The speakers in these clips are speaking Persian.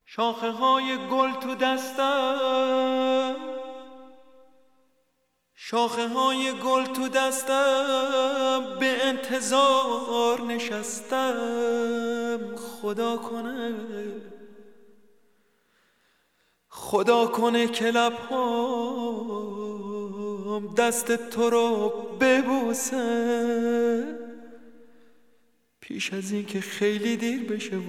شاخه های گل تو دستم، شاخه های گل تو دستم، به انتظار نشستم. خدا کنه که لبهام دست تو رو ببوسه، پیش از این که خیلی دیر بشه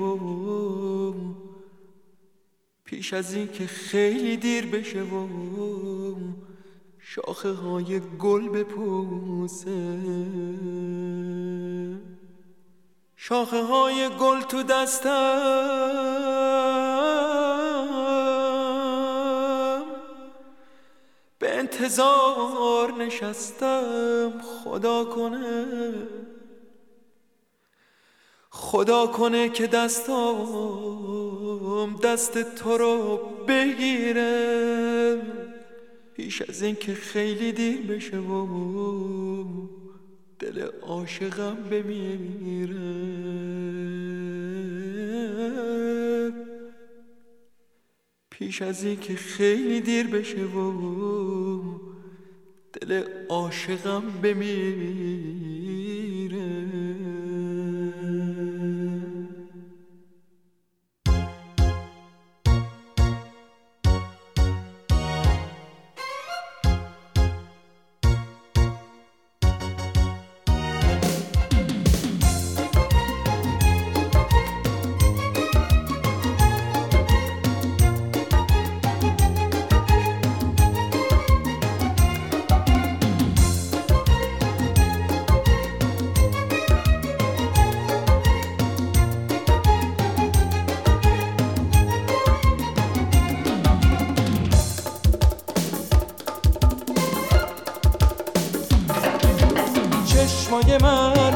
پیش از این که خیلی دیر بشه شاخه های گل بپوسه. شاخه های گل تو دستم، به انتظار نشستم. خدا کنه که دستام دست تو رو بگیره، پیش از این که خیلی دیر بشه دل عاشقم بمیره. پیش از این که خیلی دیر بشه دل عاشقم بمیره. چشمای من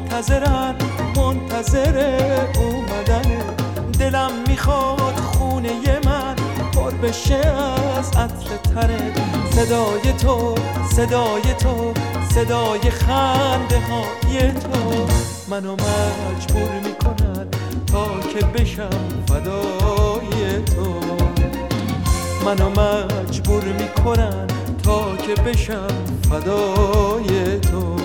منتظر اومدنه، دلم میخواد خونه من پر بشه از عطر تنه. صدای خنده های تو منو مجبور میکنن تا که بشم فدای تو، منو مجبور میکنن تا که بشم فدای تو.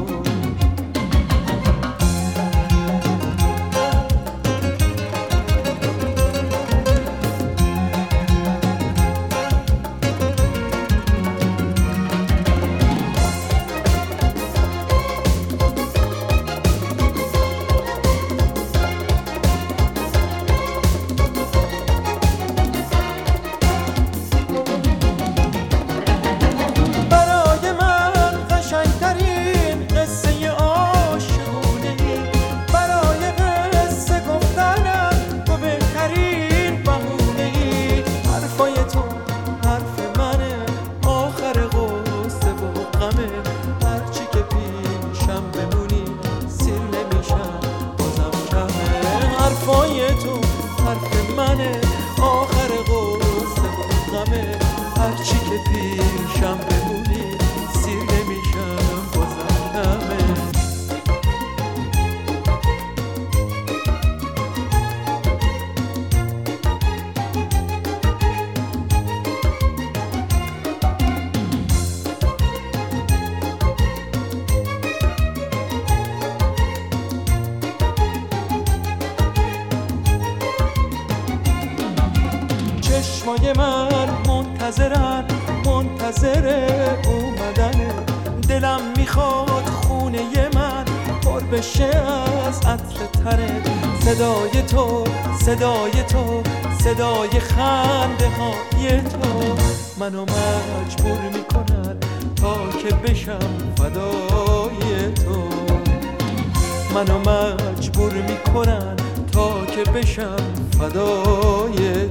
هرچی که پیشم بمونی سیر نمیشم بازم کمه. چشمای من منتظر اومدنه، دلم میخواد خونه من پر بشه از عطر تنه. صدای خنده های تو منو مجبور میکنن تا که بشم فدای تو، منو مجبور میکنن تا که بشم فدای